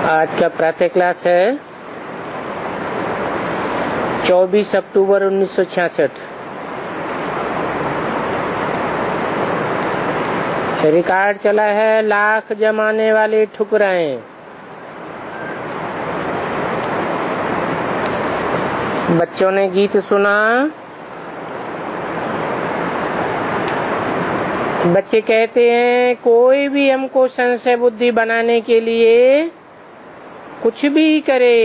आज का प्रातः क्लास है 24 अक्टूबर 1966। रिकॉर्ड चला है लाख जमाने वाली ठुकराएं। बच्चों ने गीत सुना। बच्चे कहते हैं कोई भी हमको संशय बुद्धि बनाने के लिए कुछ भी करे,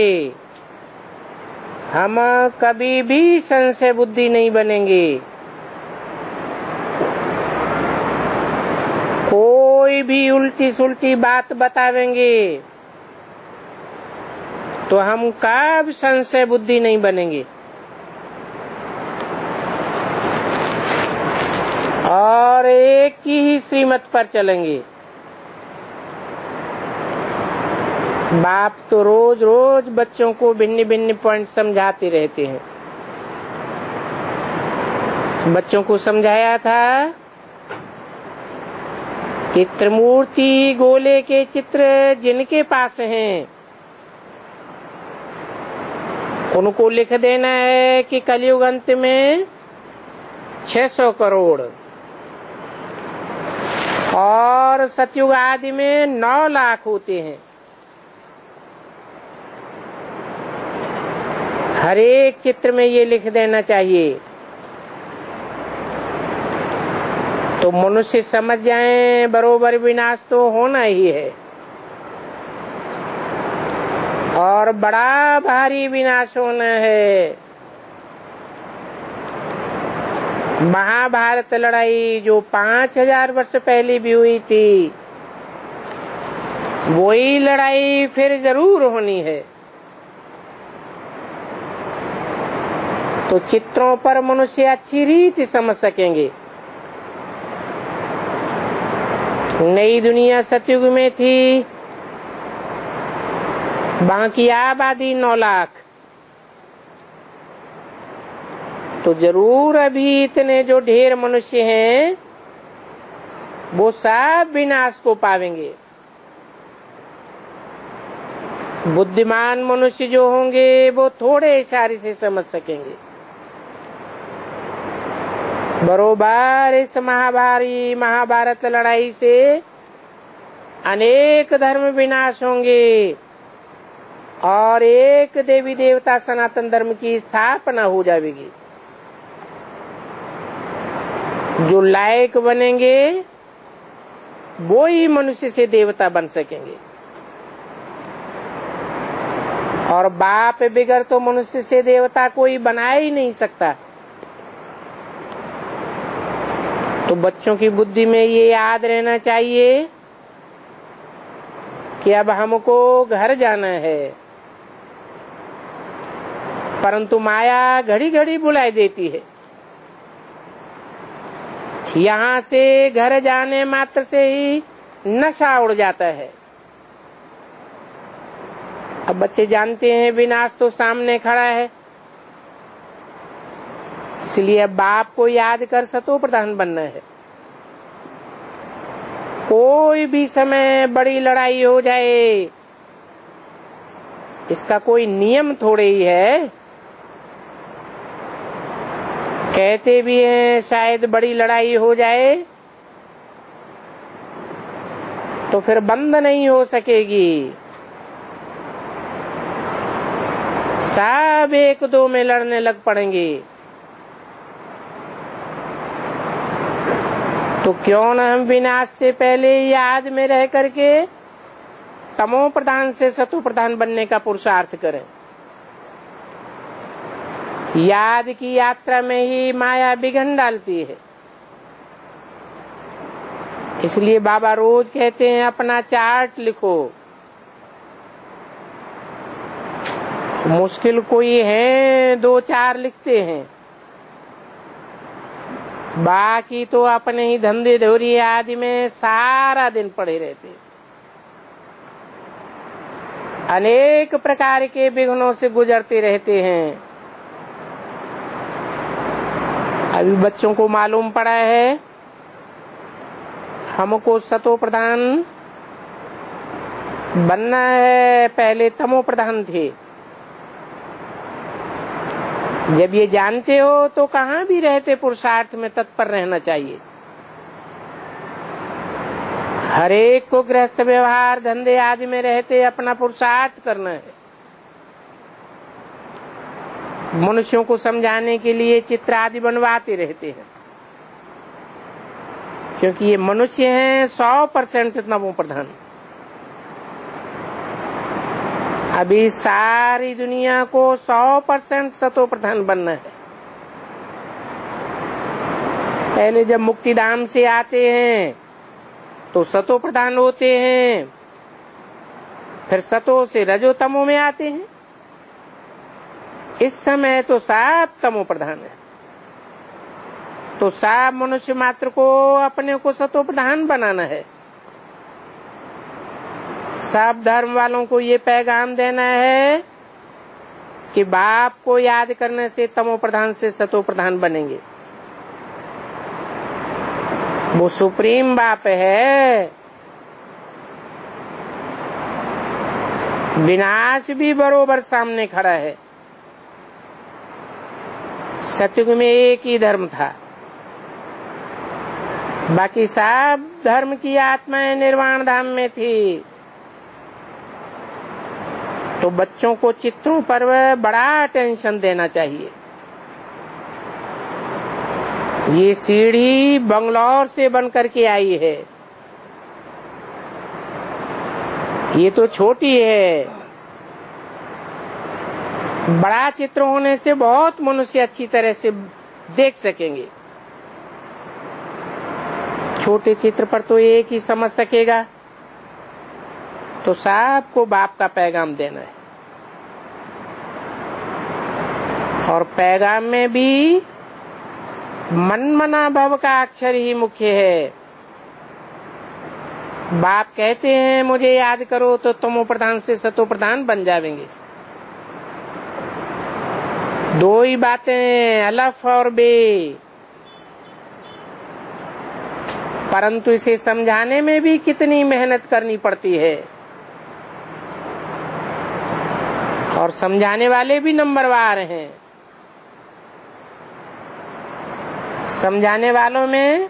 हम कभी भी संशय बुद्धि नहीं बनेंगे। कोई भी उल्टी सुल्टी बात बतावेंगे तो हम कब संशय बुद्धि नहीं बनेंगे। और एक ही श्रीमत पर चलेंगे। बाप तो रोज रोज बच्चों को भिन्न भिन्न पॉइंट समझाते रहते हैं। बच्चों को समझाया था कि त्रिमूर्ति गोले के चित्र जिनके पास हैं उनको लिख देना है कि कलयुग अंत में 600 करोड़ और सतयुग आदि में 9 लाख होते हैं। हर एक चित्र में ये लिख देना चाहिए तो मनुष्य समझ जाए बरोबर विनाश तो होना ही है और बड़ा भारी विनाश होना है। महाभारत लड़ाई जो 5000 वर्ष पहले भी हुई थी, वही लड़ाई फिर जरूर होनी है। तो चित्रों पर मनुष्य अच्छी रीति समझ सकेंगे। नई दुनिया सतयुग में थी, वहां की आबादी 9 लाख। तो जरूर अभी इतने जो ढेर मनुष्य हैं वो सब विनाश को पावेंगे। बुद्धिमान मनुष्य जो होंगे वो थोड़े इशारे से समझ सकेंगे। बरोबर इस महाभारत लड़ाई से अनेक धर्म विनाश होंगे और एक देवी देवता सनातन धर्म की स्थापना हो जाएगी। जो लायक बनेंगे वो ही मनुष्य से देवता बन सकेंगे और बाप बिगड़ तो मनुष्य से देवता कोई बना ही नहीं सकता। तो बच्चों की बुद्धि में ये याद रहना चाहिए कि अब हमको घर जाना है, परंतु माया घड़ी घड़ी बुलाई देती है। यहाँ से घर जाने मात्र से ही नशा उड़ जाता है। अब बच्चे जानते हैं विनाश तो सामने खड़ा है, इसलिए बाप को याद कर सतो प्रधान बनना है। कोई भी समय बड़ी लड़ाई हो जाए, इसका कोई नियम थोड़े ही है। कहते भी हैं शायद बड़ी लड़ाई हो जाए तो फिर बंद नहीं हो सकेगी। सब 1-2 में लड़ने लग पड़ेंगे। तो क्यों न हम विनाश से पहले याद में रह करके तमो प्रधान से सतो प्रधान बनने का पुरुषार्थ करें। याद की यात्रा में ही माया विघ्न डालती है। इसलिए बाबा रोज कहते हैं अपना चार्ट लिखो। मुश्किल कोई है 2-4 लिखते हैं, बाकी तो अपने ही धंधे धोरी आदि में सारा दिन पड़े रहते। अनेक प्रकार के विघ्नों से गुजरते रहते हैं। अभी बच्चों को मालूम पड़ा है हमको सतो प्रधान बनना है। पहले तमो प्रधान थे। जब ये जानते हो तो कहाँ भी रहते पुरुषार्थ में तत्पर रहना चाहिए। हर एक को गृहस्थ व्यवहार धंधे आदि में रहते अपना पुरुषार्थ करना है। मनुष्यों को समझाने के लिए चित्र आदि बनवाते रहते हैं, क्योंकि ये मनुष्य हैं 100% तमो प्रधान। अभी सारी दुनिया को 100% सतो प्रधान बनना है। पहले जब मुक्तिधाम से आते हैं तो सतो प्रधान होते हैं, फिर सतो से रजो तमो में आते हैं। इस समय तो सब तमो प्रधान है। तो सब मनुष्य मात्र को अपने को सतो प्रधान बनाना है। सब धर्म वालों को ये पैगाम देना है कि बाप को याद करने से तमो प्रधान से सतो प्रधान बनेंगे। वो सुप्रीम बाप है। विनाश भी बरोबर सामने खड़ा है। सतयुग में एक ही धर्म था, बाकी सब धर्म की आत्माएं निर्वाण धाम में थी। तो बच्चों को चित्रों पर बड़ा टेंशन देना चाहिए। ये सीढ़ी बंगलौर से बन करके आई है, ये तो छोटी है। बड़ा चित्र होने से बहुत मनुष्य अच्छी तरह से देख सकेंगे। छोटे चित्र पर तो एक ही समझ सकेगा। तो सबको बाप का पैगाम देना है। और पैगाम में भी मनमना भव का अक्षर ही मुख्य है। बाप कहते हैं मुझे याद करो तो तमो प्रधान से सतो प्रधान बन जाएंगे। दो ही बातें, अलफ और बे। परंतु इसे समझाने में भी कितनी मेहनत करनी पड़ती है। और समझाने वाले भी नंबरवार हैं। समझाने वालों में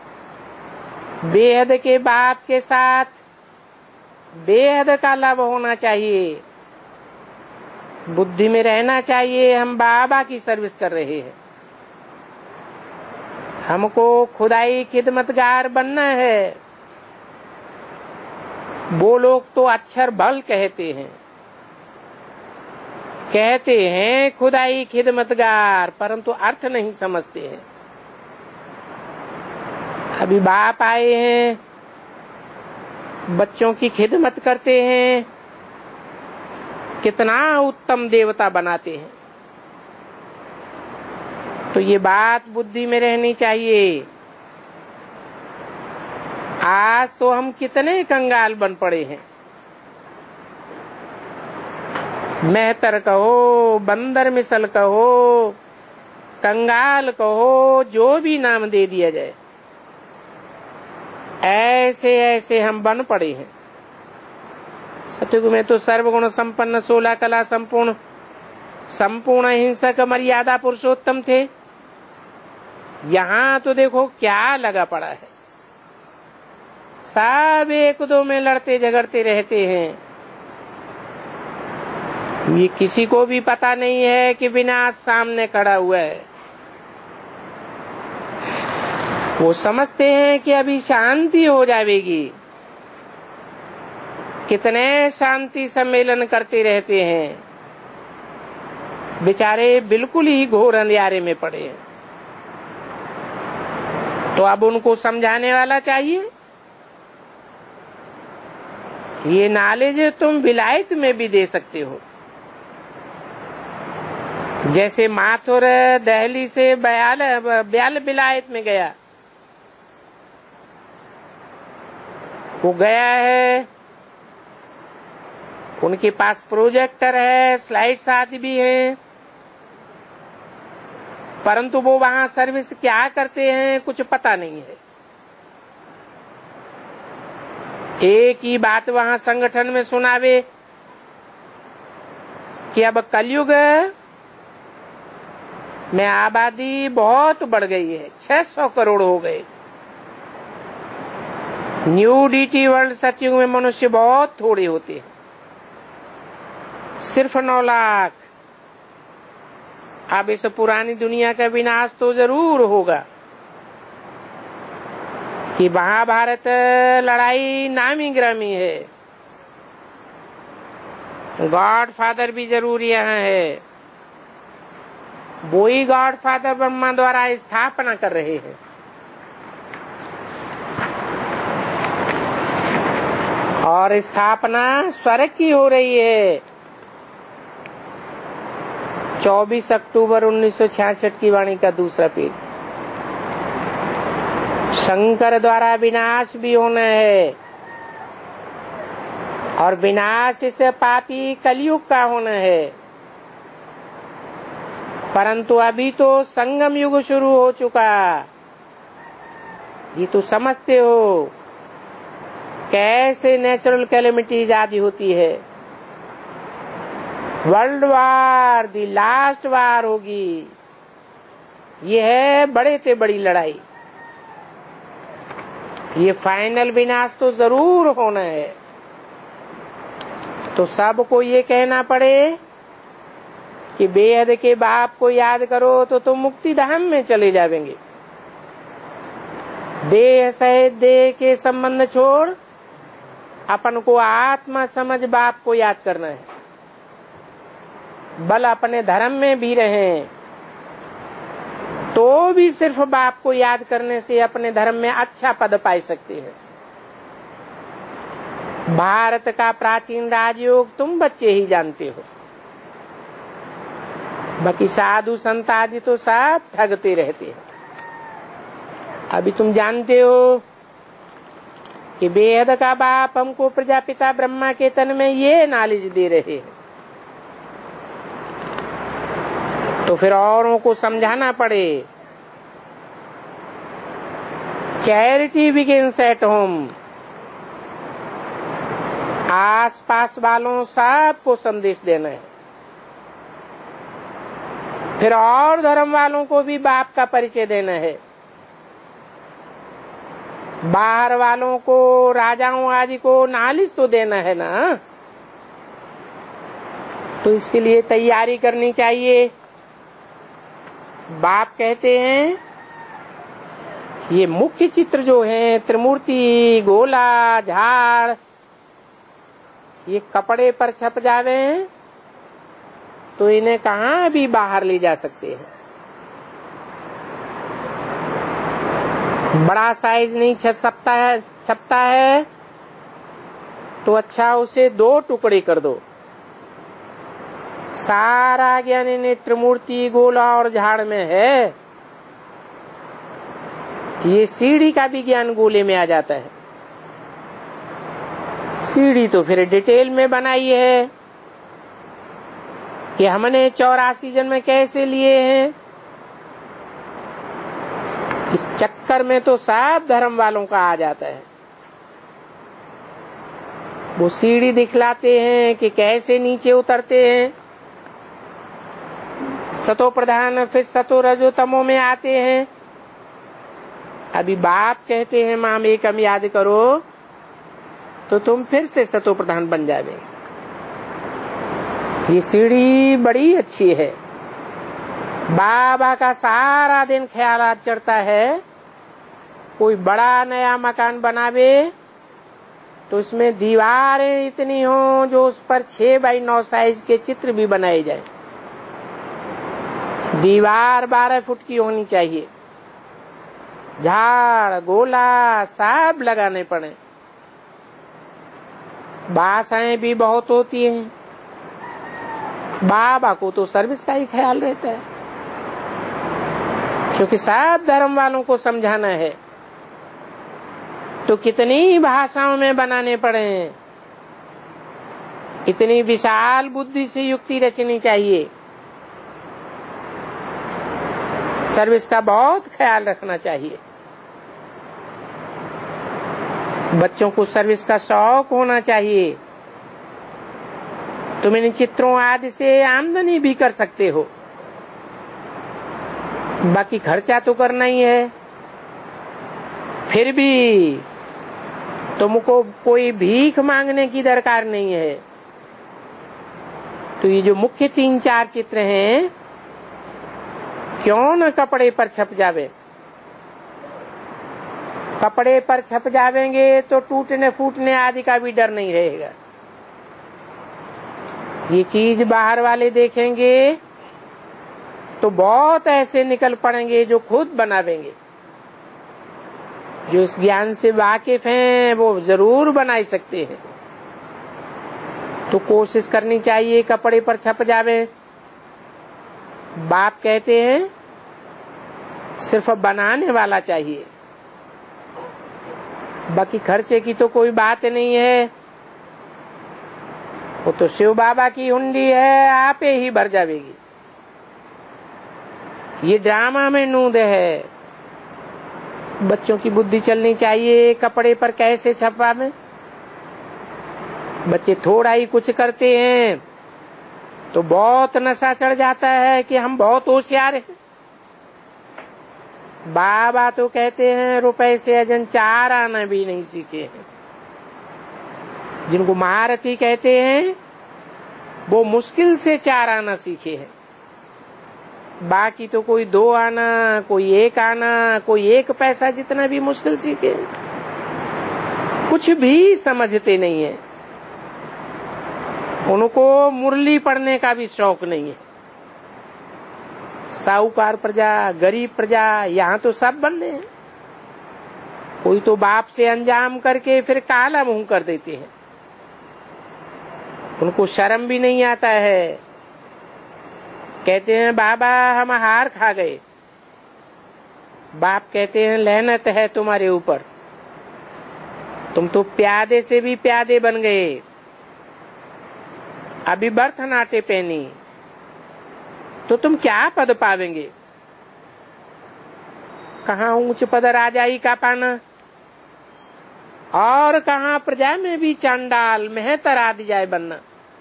बेहद के बाप के साथ बेहद का लाभ होना चाहिए। बुद्धि में रहना चाहिए हम बाबा की सर्विस कर रहे हैं। हमको खुदाई खिदमतगार बनना है। वो लोग तो अक्षर बल कहते हैं खुदाई खिदमतगार, परंतु अर्थ नहीं समझते हैं। अभी बाप आए हैं, बच्चों की खिदमत करते हैं, कितना उत्तम देवता बनाते हैं। तो ये बात बुद्धि में रहनी चाहिए। आज तो हम कितने कंगाल बन पड़े हैं। मेहतर कहो, बंदर मिसल कहो, कंगाल कहो, जो भी नाम दे दिया जाए, ऐसे ऐसे हम बन पड़े हैं। सतयुग में तो सर्वगुण संपन्न 16 कला संपूर्ण संपूर्ण अहिंसक मर्यादा पुरुषोत्तम थे। यहाँ तो देखो क्या लगा पड़ा है। सब एक दो में लड़ते झगड़ते रहते हैं। ये किसी को भी पता नहीं है कि विनाश सामने खड़ा हुआ है। वो समझते हैं कि अभी शांति हो जाएगी। कितने शांति सम्मेलन करते रहते हैं, बेचारे बिल्कुल ही घोर अंधियारे में पड़े हैं। तो अब उनको समझाने वाला चाहिए। ये नॉलेज तुम विलायत में भी दे सकते हो। जैसे माथुर दिल्ली से ब्याल विलायत में गया, वो गया है, उनके पास प्रोजेक्टर है, स्लाइड्स आदि भी है, परंतु वो वहां सर्विस क्या करते हैं कुछ पता नहीं है। एक ही बात वहां संगठन में सुनावे कि अब कलयुग में आबादी बहुत बढ़ गई है, 600 करोड़ हो गए। न्यू डीटी वर्ल्ड सतयुग में मनुष्य बहुत थोड़े होते हैं, सिर्फ 9 लाख। अब इस पुरानी दुनिया का विनाश तो जरूर होगा कि महाभारत लड़ाई नामी ग्रामी है, गॉड फादर भी जरूर यहाँ है, वो ही गॉड फादर ब्रह्मा द्वारा स्थापना कर रहे हैं। और स्थापना स्वर्ग की हो रही है। 24 अक्टूबर 1966 की वाणी का दूसरा पेज। शंकर द्वारा विनाश भी होना है और विनाश इस पापी कलयुग का होना है। परंतु अभी तो संगम युग शुरू हो चुका, ये तो समझते हो कैसे नेचुरल कैलेमिटीज आदि होती है। वर्ल्ड वार, दी लास्ट वार होगी। ये है बड़े से बड़ी लड़ाई, ये फाइनल विनाश तो जरूर होना है। तो सबको ये कहना पड़े कि बेहद के बाप को याद करो तो तुम मुक्ति धाम में चले जाएंगे। देह सहित देह के संबंध छोड़ अपन को आत्मा समझ बाप को याद करना है। बल अपने धर्म में भी रहें तो भी सिर्फ बाप को याद करने से अपने धर्म में अच्छा पद पा सकते हैं। भारत का प्राचीन राजयोग तुम बच्चे ही जानते हो, बाकी साधु संत आदि तो सब ठगते रहते हैं। अभी तुम जानते हो कि बेहद का बाप हमको प्रजापिता ब्रह्मा के तन में ये नॉलेज दे रहे हैं, तो फिर औरों को समझाना पड़े। Charity begins at home. आस पास वालों सबको संदेश देना है, फिर और धर्म वालों को भी बाप का परिचय देना है। बाहर वालों को, राजाओं आदि को नॉलेज तो देना है ना, तो इसके लिए तैयारी करनी चाहिए। बाप कहते हैं ये मुख्य चित्र जो है त्रिमूर्ति, गोला, झाड़, ये कपड़े पर छप जावे तो इन्हें कहाँ भी बाहर ले जा सकते हैं। बड़ा साइज नहीं छपता है तो अच्छा उसे 2 टुकड़े कर दो। सारा ज्ञान इन्हें त्रिमूर्ति, गोला और झाड़ में है। ये सीढ़ी का भी ज्ञान गोले में आ जाता है। सीढ़ी तो फिर डिटेल में बनाई है कि हमने 84 जन्म कैसे लिए हैं। इस चक्कर में तो सब धर्म वालों का आ जाता है। वो सीढ़ी दिखलाते हैं कि कैसे नीचे उतरते हैं। सतो प्रधान फिर सतो रजो तमो में आते हैं। अभी बाप कहते हैं माम एकम याद करो तो तुम फिर से सतो प्रधान बन जाओगे। ये सीढ़ी बड़ी अच्छी है। बाबा का सारा दिन ख्याल चढ़ता है। कोई बड़ा नया मकान बनावे तो उसमें दीवारें इतनी हो जो उस पर 6 बाई 9 साइज के चित्र भी बनाए जाए। दीवार 12 फुट की होनी चाहिए। झाड़, गोला सब लगाने पड़े। भाषाएं भी बहुत होती हैं। बाबा को तो सर्विस का ही ख्याल रहता है, क्योंकि सब धर्म वालों को समझाना है। तो कितनी भाषाओं में बनाने पड़े। इतनी विशाल बुद्धि से युक्ति रचनी चाहिए। सर्विस का बहुत ख्याल रखना चाहिए। बच्चों को सर्विस का शौक होना चाहिए। तुम इन चित्रों आदि से आमदनी भी कर सकते हो, बाकी खर्चा तो करना ही है। फिर भी तुमको कोई भीख मांगने की दरकार नहीं है। तो ये जो मुख्य 3-4 चित्र हैं, क्यों न कपड़े पर छप जावे। कपड़े पर छप जावेंगे तो टूटने फूटने आदि का भी डर नहीं रहेगा। ये चीज बाहर वाले देखेंगे तो बहुत ऐसे निकल पड़ेंगे जो खुद बनावेंगे। जो इस ज्ञान से वाकिफ हैं वो जरूर बना सकते हैं। तो कोशिश करनी चाहिए कपड़े पर छप जावे। बाप कहते हैं सिर्फ बनाने वाला चाहिए, बाकी खर्चे की तो कोई बात नहीं है। वो तो शिव बाबा की हुंडी है, आप ही भर जावेगी। ये ड्रामा में नूंद है। बच्चों की बुद्धि चलनी चाहिए कपड़े पर कैसे छपा में। बच्चे थोड़ा ही कुछ करते हैं तो बहुत नशा चढ़ जाता है कि हम बहुत होशियार हैं। बाबा तो कहते हैं रुपए से अजन 4 आना भी नहीं सीखे हैं। जिनको महारथी कहते हैं वो मुश्किल से 4 आना सीखे हैं, बाकी तो कोई 2 आना, कोई 1 आना, कोई 1 पैसा जितना भी मुश्किल सीखे हैं। कुछ भी समझते नहीं है। उनको मुरली पढ़ने का भी शौक नहीं है। साहूकार प्रजा, गरीब प्रजा, यहाँ तो सब बनने हैं। कोई तो बाप से अंजाम करके फिर काला मुंह कर देते हैं। उनको शर्म भी नहीं आता है। कहते हैं बाबा हम हार खा गए। बाप कहते हैं लहनत है तुम्हारे ऊपर, तुम तो प्यादे से भी प्यादे बन गए। अभी बरथनाटे पहनी तो तुम क्या पद पावेंगे। कहाँ ऊंच पद राजाई का पाना और कहाँ प्रजा में भी चांडाल मेहतर आदि जाए बनना।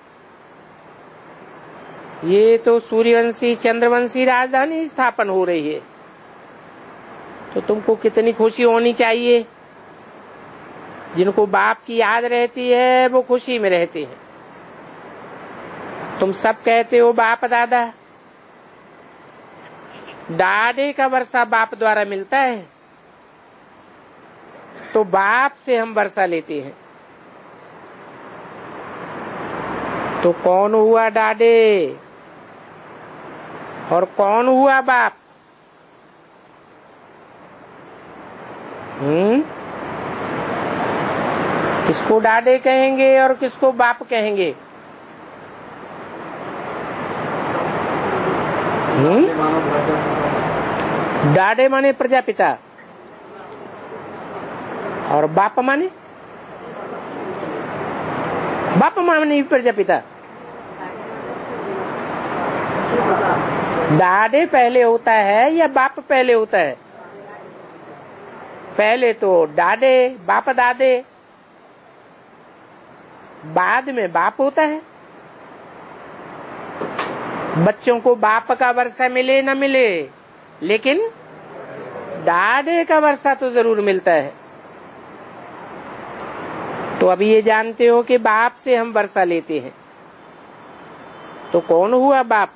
ये तो सूर्यवंशी चंद्रवंशी राजधानी स्थापन हो रही है, तो तुमको कितनी खुशी होनी चाहिए। जिनको बाप की याद रहती है वो खुशी में रहते हैं। तुम सब कहते हो बाप दादा, दादे का वर्षा बाप द्वारा मिलता है, तो बाप से हम वर्षा लेते हैं। तो कौन हुआ दादे और कौन हुआ बाप? किसको दादे कहेंगे और किसको बाप कहेंगे? दादे माने प्रजापिता और बाप माने प्रजापिता। दादे पहले होता है या बाप पहले होता है? पहले तो दादे बाप दादे, बाद में बाप होता है। बच्चों को बाप का वर्षा मिले न मिले, लेकिन दादे का वर्षा तो जरूर मिलता है। तो अभी ये जानते हो कि बाप से हम वर्षा लेते हैं। तो कौन हुआ बाप?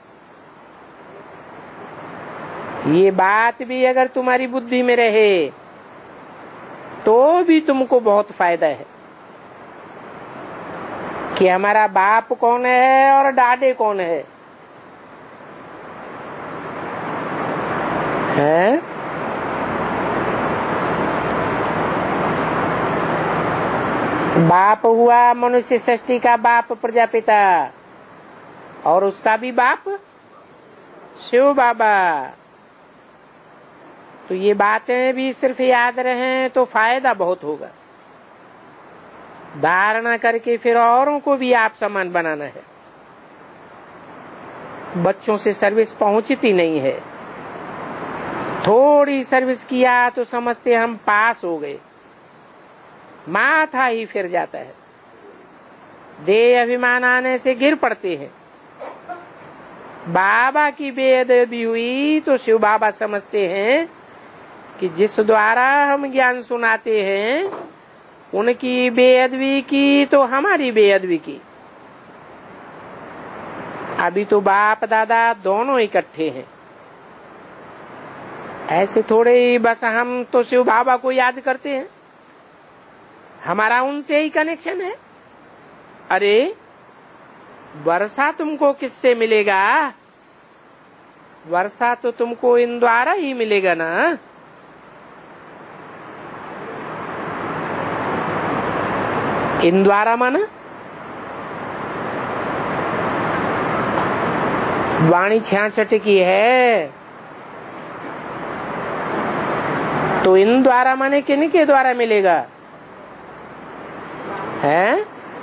ये बात भी अगर तुम्हारी बुद्धि में रहे तो भी तुमको बहुत फायदा है कि हमारा बाप कौन है और दादे कौन है। बाप हुआ मनुष्य सृष्टि का बाप प्रजापिता, और उसका भी बाप शिव बाबा। तो ये बातें भी सिर्फ याद रहें तो फायदा बहुत होगा। धारणा करके फिर औरों को भी आप समान बनाना है। बच्चों से सर्विस पहुंचती नहीं है। थोड़ी सर्विस किया तो समझते हम पास हो गए। माथा ही फिर जाता है, देह अभिमान आने से गिर पड़ते हैं। बाबा की बेअदबी हुई तो शिव बाबा समझते हैं कि जिस द्वारा हम ज्ञान सुनाते हैं उनकी बेअदबी की तो हमारी बेअदबी की। अभी तो बाप दादा दोनों इकट्ठे हैं। ऐसे थोड़े ही बस हम तो शिव बाबा को याद करते हैं, हमारा उनसे ही कनेक्शन है। अरे वर्षा तुमको किससे मिलेगा? वर्षा तो तुमको इन द्वारा ही मिलेगा ना। इन द्वारा माना वाणी 66 की है, तो इन द्वारा माने किन के द्वारा मिलेगा है?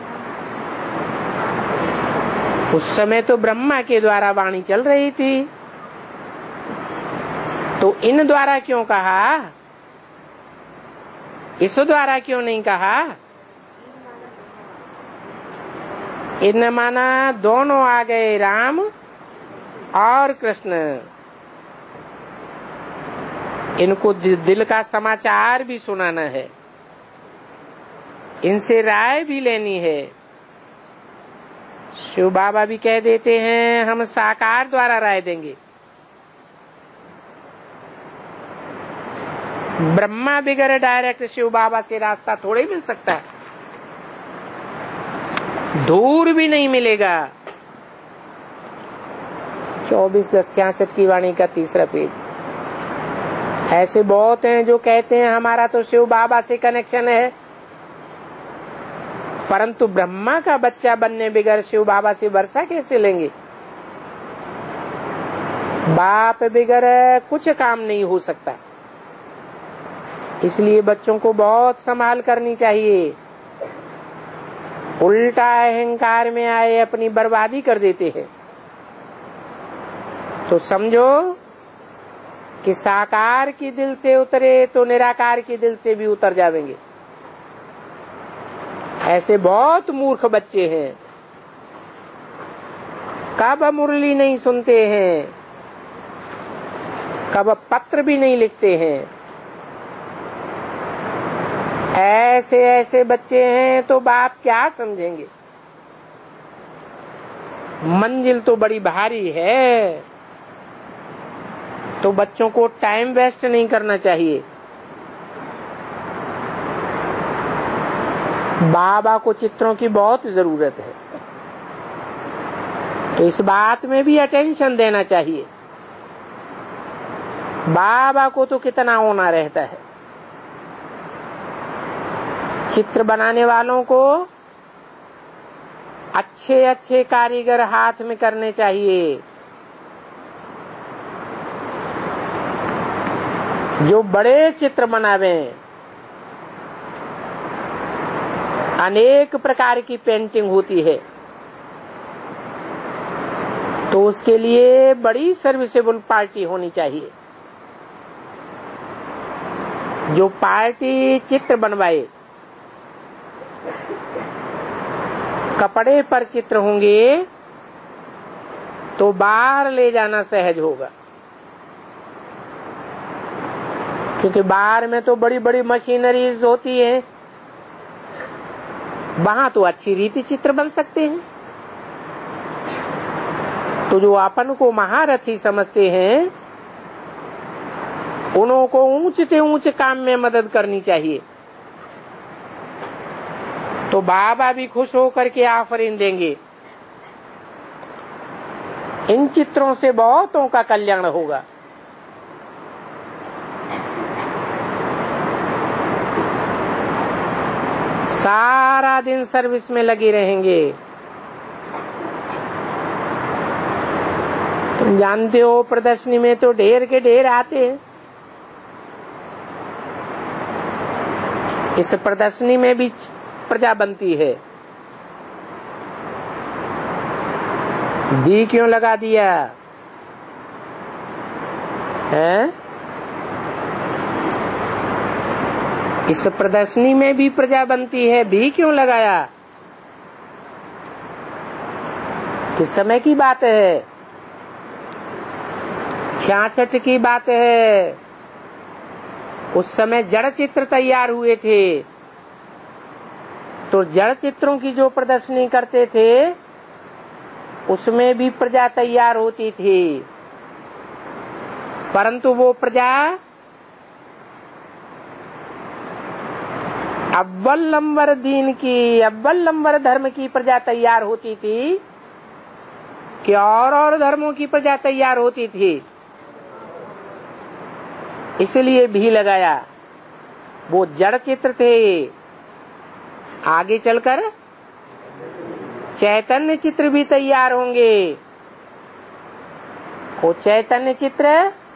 उस समय तो ब्रह्मा के द्वारा वाणी चल रही थी, तो इन द्वारा क्यों कहा? इस द्वारा क्यों नहीं कहा? इन माना दोनों आ गए, राम और कृष्ण। इनको दिल का समाचार भी सुनाना है, इनसे राय भी लेनी है। शिव बाबा भी कह देते हैं हम साकार द्वारा राय देंगे। ब्रह्मा बिगर डायरेक्ट शिव बाबा से रास्ता थोड़े मिल सकता है, दूर भी नहीं मिलेगा। 24/10/66 की वाणी का 3रा पेज। ऐसे बहुत हैं जो कहते हैं हमारा तो शिव बाबा से कनेक्शन है, परंतु ब्रह्मा का बच्चा बनने बिगर शिव बाबा से वर्षा कैसे लेंगे? बाप बिगर कुछ काम नहीं हो सकता। इसलिए बच्चों को बहुत संभाल करनी चाहिए, उल्टा अहंकार में आए अपनी बर्बादी कर देते हैं। तो समझो कि साकार की दिल से उतरे तो निराकार की दिल से भी उतर जाएंगे। ऐसे बहुत मूर्ख बच्चे हैं, कब मुरली नहीं सुनते हैं, कब पत्र भी नहीं लिखते हैं। ऐसे ऐसे बच्चे हैं तो बाप क्या समझेंगे? मंजिल तो बड़ी भारी है, तो बच्चों को टाइम वेस्ट नहीं करना चाहिए। बाबा को चित्रों की बहुत जरूरत है, तो इस बात में भी अटेंशन देना चाहिए। बाबा को तो कितना होना रहता है। चित्र बनाने वालों को अच्छे अच्छे कारीगर हाथ में करने चाहिए, जो बड़े चित्र बनावे। अनेक प्रकार की पेंटिंग होती है, तो उसके लिए बड़ी सर्विसेबल पार्टी होनी चाहिए। जो पार्टी चित्र बनवाए, कपड़े पर चित्र होंगे तो बाहर ले जाना सहज होगा, क्योंकि बाहर में तो बड़ी बड़ी मशीनरीज होती है, वहां तो अच्छी रीति चित्र बन सकते हैं। तो जो अपन को महारथी समझते हैं उन्हों को ऊंच से ऊंच काम में मदद करनी चाहिए। तो बाबा भी खुश होकर के आफरीन देंगे। इन चित्रों से बहुतों का कल्याण होगा। सारा दिन सर्विस में लगे रहेंगे। तुम जानते हो प्रदर्शनी में तो ढेर के ढेर आते हैं। इस प्रदर्शनी में भी प्रजा बनती है। दी क्यों लगा दिया है? इस प्रदर्शनी में भी प्रजा बनती है, भी क्यों लगाया? किस समय की बात है? 66 की बात है। उस समय जड़ चित्र तैयार हुए थे, तो जड़ चित्रों की जो प्रदर्शनी करते थे उसमें भी प्रजा तैयार होती थी, परंतु वो प्रजा अव्वल नंबर दीन की, अव्वल नंबर धर्म की प्रजा तैयार होती थी कि और धर्मों की प्रजा तैयार होती थी। इसलिए भी लगाया। वो जड़ चित्र थे, आगे चलकर चैतन्य चित्र भी तैयार होंगे। वो चैतन्य चित्र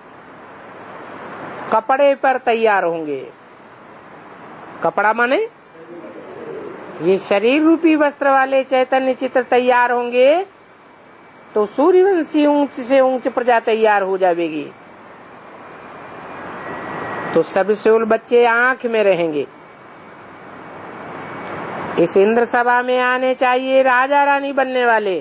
कपड़े पर तैयार होंगे। कपड़ा माने ये शरीर रूपी वस्त्र वाले चैतन्य चित्र तैयार होंगे तो सूर्यवंशी ऊंच से ऊंच प्रजा तैयार हो जाएगी। तो सबसे उल बच्चे आंख में रहेंगे। इस इंद्र सभा में आने चाहिए राजा रानी बनने वाले।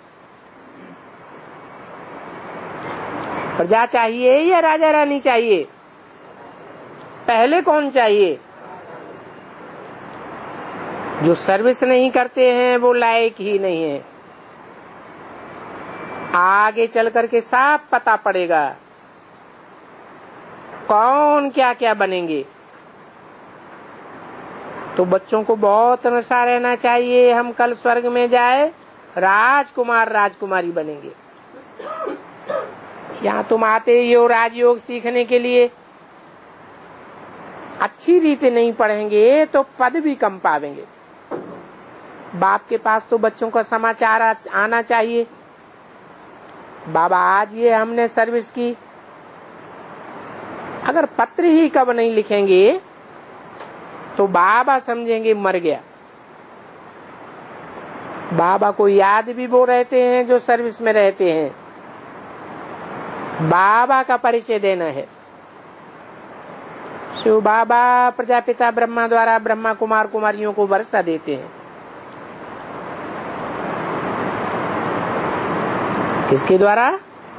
प्रजा चाहिए या राजा रानी चाहिए? पहले कौन चाहिए? जो सर्विस नहीं करते हैं वो लायक ही नहीं है। आगे चल करके साफ पता पड़ेगा कौन क्या क्या बनेंगे। तो बच्चों को बहुत नशा रहना चाहिए, हम कल स्वर्ग में जाए राजकुमार राजकुमारी बनेंगे। यहाँ तुम आते ही हो राजयोग सीखने के लिए, अच्छी रीति नहीं पढ़ेंगे तो पद भी कम पावेंगे। बाप के पास तो बच्चों का समाचार आना चाहिए, बाबा आज ये हमने सर्विस की। अगर पत्र ही कब नहीं लिखेंगे तो बाबा समझेंगे मर गया। बाबा को याद भी वो रहते हैं जो सर्विस में रहते हैं। बाबा का परिचय देना है। शिव बाबा प्रजापिता ब्रह्मा द्वारा ब्रह्मा कुमार कुमारियों को वर्षा देते हैं। किसके द्वारा?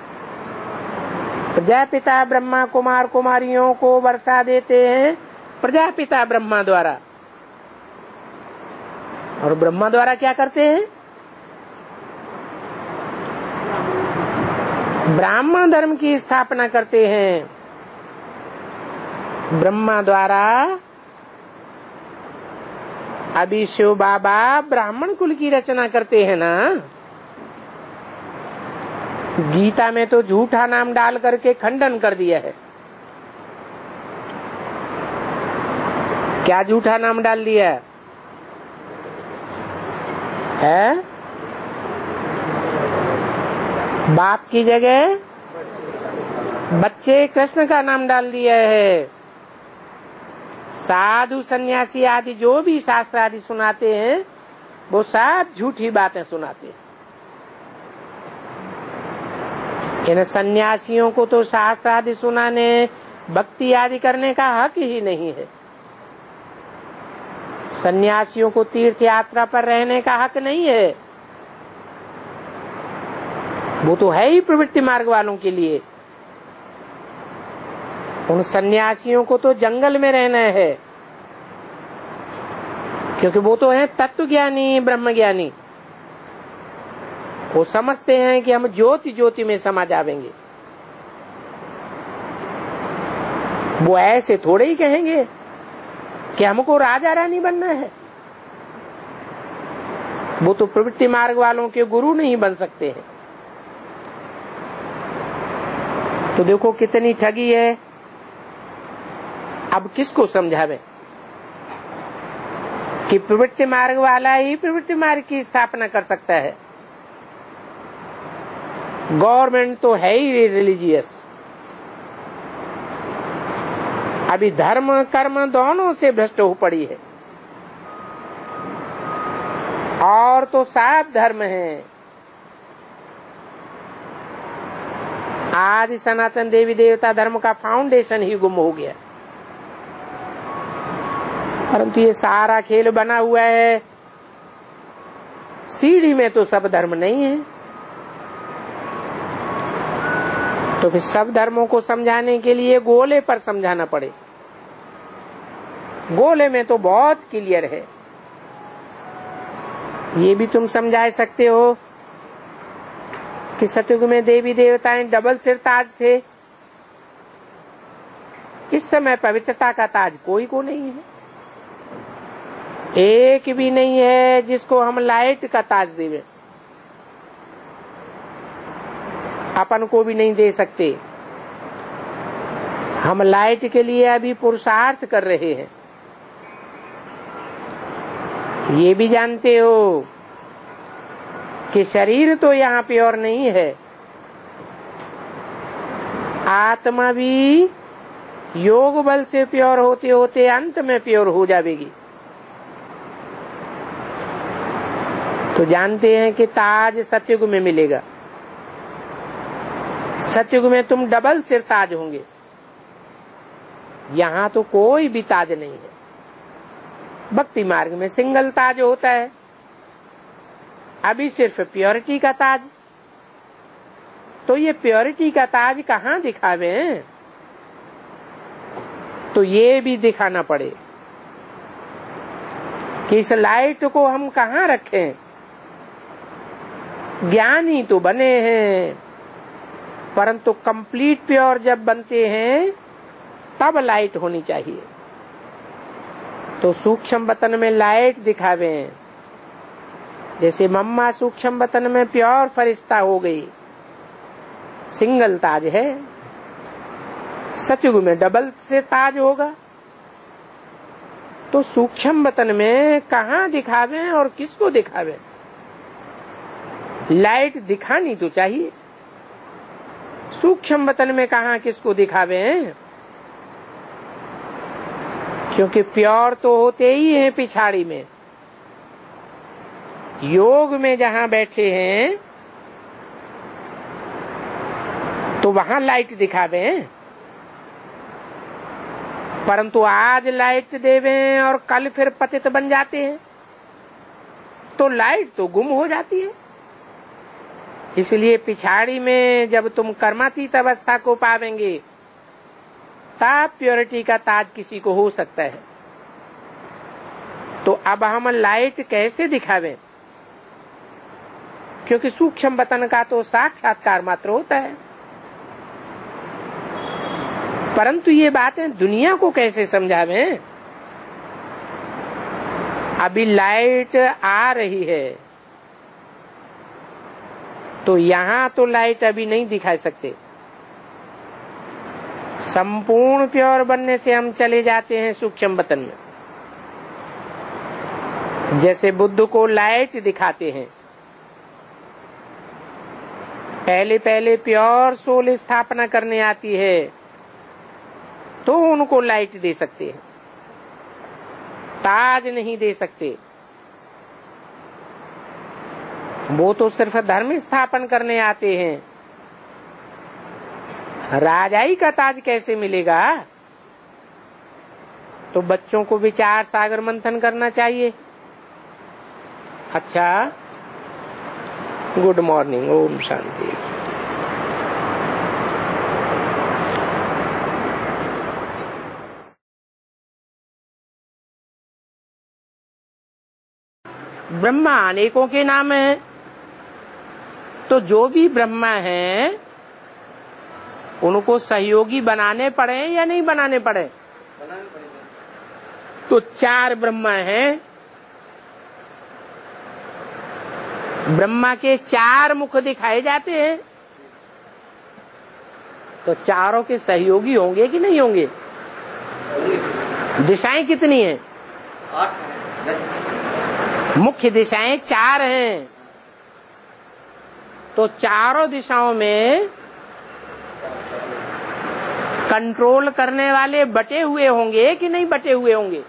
प्रजापिता ब्रह्मा कुमार कुमारियों को वर्षा देते हैं प्रजापिता ब्रह्मा द्वारा। और ब्रह्मा द्वारा क्या करते हैं? ब्राह्मण धर्म की स्थापना करते हैं। ब्रह्मा द्वारा अभी शिव बाबा ब्राह्मण कुल की रचना करते हैं ना। गीता में तो झूठा नाम डाल करके खंडन कर दिया है। क्या झूठा नाम डाल दिया है? बाप की जगह बच्चे कृष्ण का नाम डाल दिया है। साधु सन्यासी आदि जो भी शास्त्र आदि सुनाते हैं वो सब झूठी बातें सुनाते हैं। इन सन्यासियों को तो शास्त्र आदि सुनाने भक्ति आदि करने का हक ही नहीं है। सन्यासियों को तीर्थ यात्रा पर रहने का हक नहीं है। वो तो है ही प्रवृत्ति मार्ग वालों के लिए। उन सन्यासियों को तो जंगल में रहना है, क्योंकि वो तो है तत्व ज्ञानी ब्रह्म ज्ञानी। वो समझते हैं कि हम ज्योति ज्योति में समा जाएंगे। वो ऐसे थोड़े ही कहेंगे कि हमको राजा रानी बनना है। वो तो प्रवृत्ति मार्ग वालों के गुरु नहीं बन सकते हैं। तो देखो कितनी ठगी है। अब किसको समझावे कि प्रवृत्ति मार्ग वाला ही प्रवृत्ति मार्ग की स्थापना कर सकता है। गवर्नमेंट तो है ही रिलीजियस। अभी धर्म कर्म दोनों से भ्रष्ट हो पड़ी है। और तो साफ धर्म है। आज सनातन देवी देवता धर्म का फाउंडेशन ही गुम हो गया। परंतु ये सारा खेल बना हुआ है, सीढ़ी में तो सब धर्म नहीं है। तो फिर सब धर्मों को समझाने के लिए गोले पर समझाना पड़े। गोले में तो बहुत क्लियर है। ये भी तुम समझा सकते हो कि सतयुग में देवी देवताएं डबल सिर ताज थे। इस समय पवित्रता का ताज कोई को नहीं है, एक भी नहीं है जिसको हम लाइट का ताज देवे। अपन को भी नहीं दे सकते। हम लाइट के लिए अभी पुरुषार्थ कर रहे हैं। ये भी जानते हो कि शरीर तो यहाँ प्योर नहीं है, आत्मा भी योग बल से प्योर होते होते अंत में प्योर हो जाएगी। तो जानते हैं कि ताज सतयुग में मिलेगा। सतयुग में तुम डबल सिर ताज होंगे। यहाँ तो कोई भी ताज नहीं है। भक्ति मार्ग में सिंगल ताज होता है। अभी सिर्फ प्योरिटी का ताज। तो ये प्योरिटी का ताज कहाँ दिखावे? तो ये भी दिखाना पड़े कि इस लाइट को हम कहाँ रखें। ज्ञानी तो बने हैं, परंतु कंप्लीट प्योर जब बनते हैं तब लाइट होनी चाहिए। तो सूक्ष्म बतन में लाइट दिखावे। जैसे मम्मा सूक्ष्म बतन में प्योर फरिश्ता हो गई, सिंगल ताज है। सतयुग में डबल से ताज होगा। तो सूक्ष्म बतन में कहाँ दिखावे और किसको दिखावे? लाइट दिखानी तो चाहिए। सूक्ष्म बतन में कहाँ किसको दिखावे? क्योंकि प्योर तो होते ही हैं पिछाड़ी में। योग में जहाँ बैठे हैं तो वहाँ लाइट दिखावे। परंतु आज लाइट देवे और कल फिर पतित बन जाते हैं तो लाइट तो गुम हो जाती है। इसलिए पिछाड़ी में जब तुम कर्मातीत अवस्था को पावेंगे तब प्योरिटी का ताज किसी को हो सकता है। तो अब हम लाइट कैसे दिखावें? क्योंकि सूक्ष्म बतन का तो साक्षात्कार मात्र होता है। परंतु ये बातें दुनिया को कैसे समझावें? अभी लाइट आ रही है तो यहाँ तो लाइट अभी नहीं दिखा सकते। संपूर्ण प्योर बनने से हम चले जाते हैं सूक्ष्म बतन में। जैसे बुद्ध को लाइट दिखाते हैं। पहले पहले प्योर सोल स्थापना करने आती है तो उनको लाइट दे सकते हैं, ताज नहीं दे सकते। वो तो सिर्फ धर्म स्थापन करने आते हैं। राजाई का ताज कैसे मिलेगा? तो बच्चों को विचार सागर मंथन करना चाहिए। अच्छा, गुड मॉर्निंग, ओम शांति। ब्रह्मा अनेकों के नाम है। तो जो भी ब्रह्मा हैं उनको सहयोगी बनाने पड़े या नहीं बनाने पड़े? तो 4 ब्रह्मा हैं। ब्रह्मा के 4 मुख दिखाए जाते हैं। तो चारों के सहयोगी होंगे कि नहीं होंगे? दिशाएं कितनी हैं? 8। मुख्य दिशाएं 4 हैं। तो चारों दिशाओं में कंट्रोल करने वाले बटे हुए होंगे कि नहीं बटे हुए होंगे?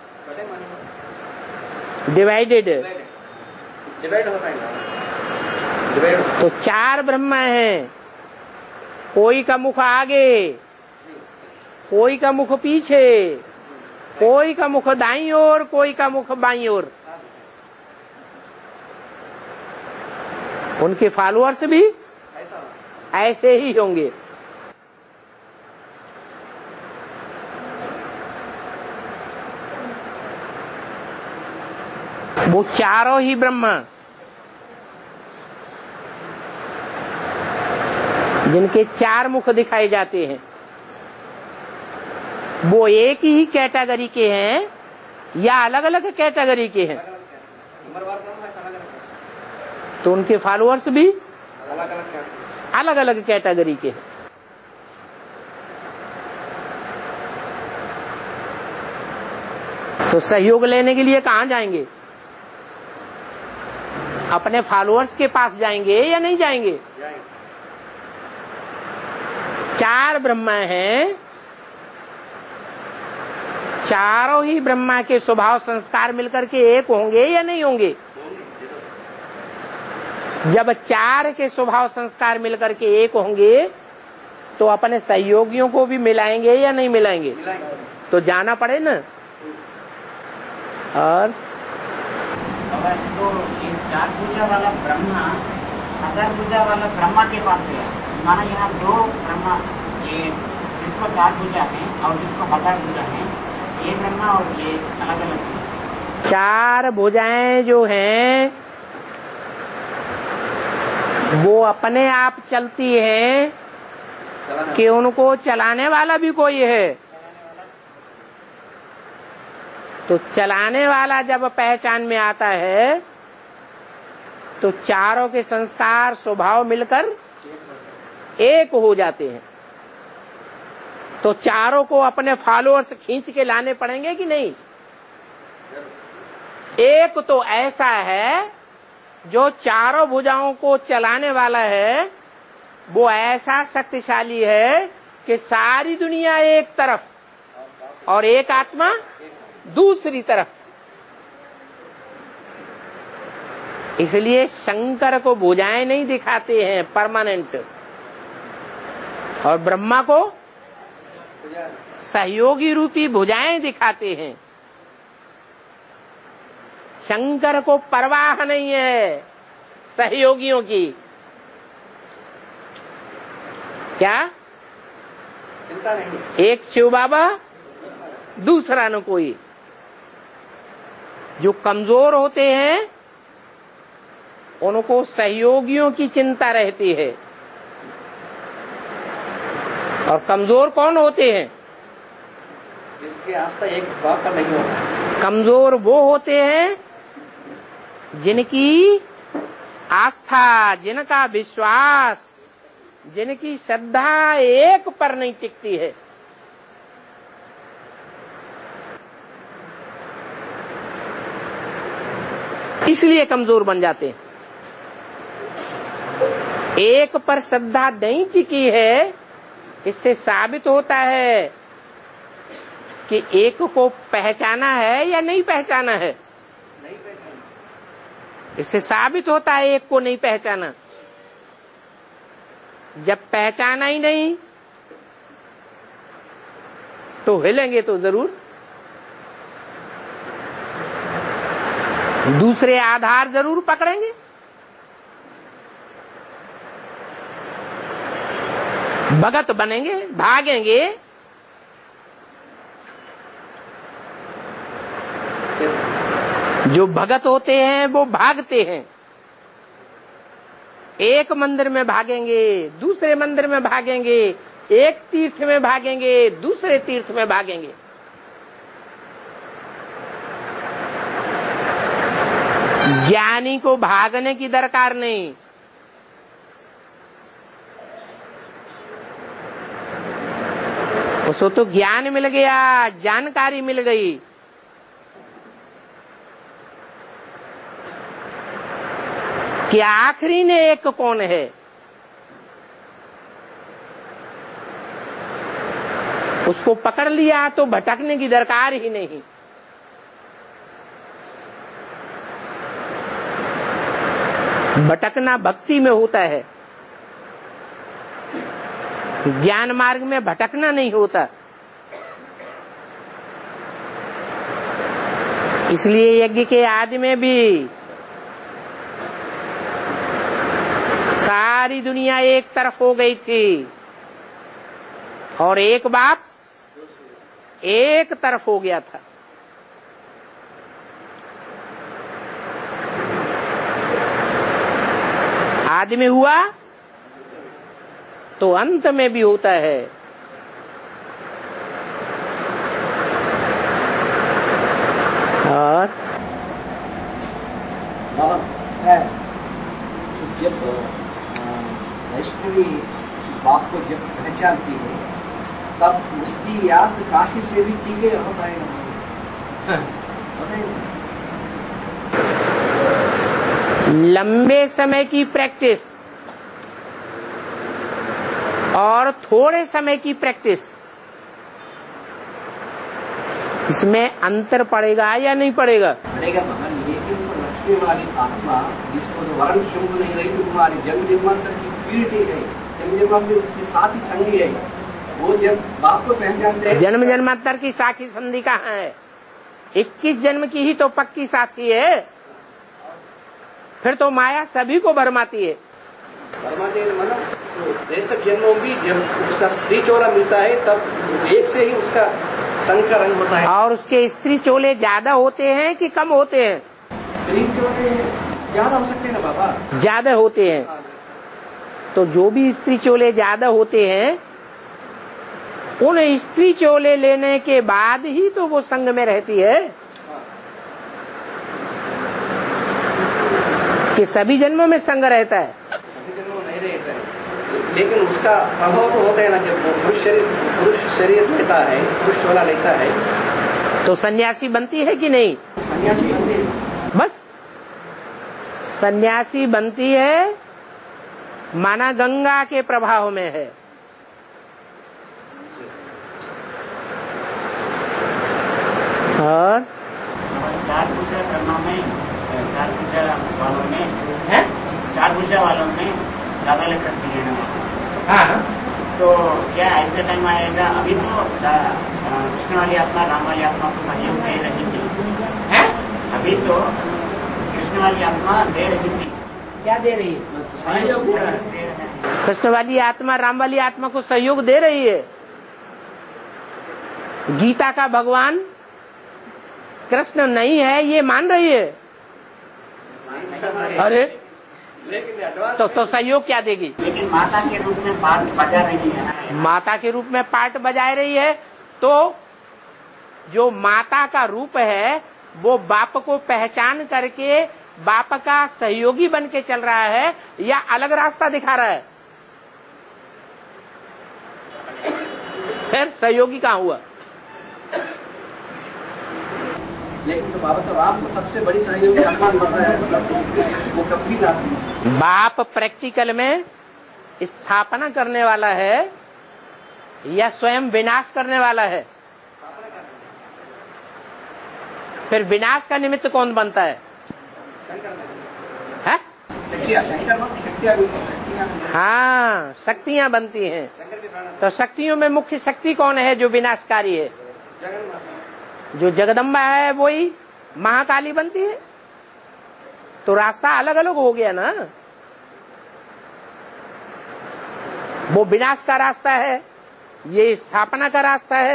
डिवाइडेड होता है। तो 4 ब्रह्मा हैं। कोई का मुख आगे, कोई का मुख पीछे, कोई का मुख दाईं ओर, कोई का मुख बाईं ओर। उनके फॉलोअर्स भी ऐसे ही होंगे। वो चारों ही ब्रह्मा, जिनके चार मुख दिखाए जाते हैं, वो एक ही कैटेगरी के हैं या अलग अलग कैटेगरी के हैं? तो उनके फॉलोअर्स भी अलग अलग कैटेगरी के हैं। तो सहयोग लेने के लिए कहां जाएंगे? अपने फॉलोअर्स के पास जाएंगे या नहीं जाएंगे? चार ब्रह्मा हैं, चारों ही ब्रह्मा के स्वभाव संस्कार मिलकर के एक होंगे या नहीं होंगे? जब चार के स्वभाव संस्कार मिलकर के एक होंगे तो अपने सहयोगियों को भी मिलाएंगे या नहीं मिलाएंगे? तो जाना पड़े ना। और तो ये चार भुजा वाला ब्रह्मा 1000 भुजा वाला ब्रह्मा के पास गया, माना यहाँ दो ब्रह्मा, ये जिसको 4 भुजा है और जिसको 1000 भुजा है, ये ब्रह्मा और ये अलग अलग है। चार भुजाएं जो हैं वो अपने आप चलती हैं कि उनको चलाने वाला भी कोई है? तो चलाने वाला जब पहचान में आता है तो चारों के संस्कार स्वभाव मिलकर एक हो जाते हैं। तो चारों को अपने फॉलोअर्स खींच के लाने पड़ेंगे कि नहीं? एक तो ऐसा है जो चारों भुजाओं को चलाने वाला है, वो ऐसा शक्तिशाली है कि सारी दुनिया एक तरफ और एक आत्मा दूसरी तरफ। इसलिए शंकर को भुजाएं नहीं दिखाते हैं परमानेंट, और ब्रह्मा को सहयोगी रूपी भुजाएं दिखाते हैं। शंकर को परवाह नहीं है सहयोगियों की। क्या चिंता नहीं? एक शिव बाबा, दूसरा न कोई। जो कमजोर होते हैं उनको सहयोगियों की चिंता रहती है। और कमजोर कौन होते हैं? जिसके आस्था एक बात का नहीं होता। कमजोर वो होते हैं जिनकी आस्था, जिनका विश्वास, जिनकी श्रद्धा एक पर नहीं टिकती है। इसलिए कमजोर बन जाते हैं। एक पर श्रद्धा नहीं टिकी है, इससे साबित होता है कि एक को पहचाना है या नहीं पहचाना है। इससे साबित होता है एक को नहीं पहचाना। जब पहचाना ही नहीं तो हिलेंगे तो जरूर। दूसरे आधार जरूर पकड़ेंगे। भगत बनेंगे, भागेंगे। जो भगत होते हैं वो भागते हैं। एक मंदिर में भागेंगे, दूसरे मंदिर में भागेंगे, एक तीर्थ में भागेंगे, दूसरे तीर्थ में भागेंगे। ज्ञानी को भागने की दरकार नहीं। उसको तो ज्ञान मिल गया, जानकारी मिल गई। कि आखिरी ने एक कौन है। उसको पकड़ लिया तो भटकने की दरकार ही नहीं। भटकना भक्ति में होता है, ज्ञान मार्ग में भटकना नहीं होता। इसलिए यज्ञ के आदि में भी सारी दुनिया एक तरफ हो गई थी और एक बाप एक तरफ हो गया था। आदि में हुआ तो अंत में भी होता है। और जब वैष्णवी बाप को जब पहचानती है तब उसकी याद काशी से भी ठीक है होता है। लंबे समय की प्रैक्टिस और थोड़े समय की प्रैक्टिस, इसमें अंतर पड़ेगा या नहीं पड़ेगा? पड़ेगा मगर लेकिन तो लक्ष्मी वाली आत्मा जिसको तो वर्ण शुभ नहीं रही तो तुम्हारी जन्म जन्मांतर की पीढ़ी है, जन्म जन्मांतर उसकी साथी संगी है, वो जब बाप को पहचानते हैं। जन्म जन्मांतर की साथी संधि कहाँ है? 21 जन्म की ही तो पक्की साथी है। फिर तो माया सभी को भरमाती है। भरमाती है मतलब तो सब जन्मों भी जब उसका स्त्री चोला मिलता है तब एक से ही उसका संग का रंग होता है। और उसके स्त्री चोले ज्यादा होते हैं कि कम होते हैं? स्त्री चोले ज्यादा हो सकते हैं ना बाबा? ज्यादा होते हैं। तो जो भी स्त्री चोले ज्यादा होते हैं उन स्त्री चोले लेने के बाद ही तो वो संग में रहती है कि सभी जन्मों में संग रहता है। सभी जन्मों में नहीं रहता है, लेकिन उसका प्रभाव तो होता है ना। जब वो पुरुष शरीर लेता है, पुरुष चोला लेता है तो सन्यासी बनती है कि नहीं? सन्यासी बनती है। बस सन्यासी बनती है माना गंगा के प्रभाव में है। और चार पूजा ब्रह्मा में, चार पूजा वालों में है, चार पूजा वालों में ज्यादा लेकर दिए ना। हाँ, तो क्या ऐसा टाइम आएगा? अभी तो कृष्ण वाली आत्मा राम वाली आत्मा को सहयोग दे रही थी है? अभी तो कृष्ण वाली आत्मा दे रही थी। क्या दे रही है? सहयोग दे रही है। कृष्ण वाली आत्मा राम वाली आत्मा को सहयोग दे रही है। गीता का भगवान कृष्ण नहीं है ये मान रही है। अरे तो सहयोग क्या देगी? लेकिन माता के रूप में पार्ट बजा रही है ना। माता के रूप में पार्ट बजा रही है तो जो माता का रूप है वो बाप को पहचान करके बाप का सहयोगी बन के चल रहा है या अलग रास्ता दिखा रहा है? फिर सहयोगी कहाँ हुआ? लेकिन तो बाबा तो आपको सबसे बड़ी सहयोगी हनुमान बन रहा है, मतलब वो कभी ना। बाप प्रैक्टिकल में स्थापना करने वाला है या स्वयं विनाश करने वाला है? फिर विनाश का निमित्त कौन बनता है? हाँ, शक्तियां बनती हैं। तो शक्तियों में मुख्य शक्ति कौन है जो विनाशकारी है? जो जगदम्बा है वही महाकाली बनती है। तो रास्ता अलग अलग हो गया ना। वो विनाश का रास्ता है, ये स्थापना का रास्ता है।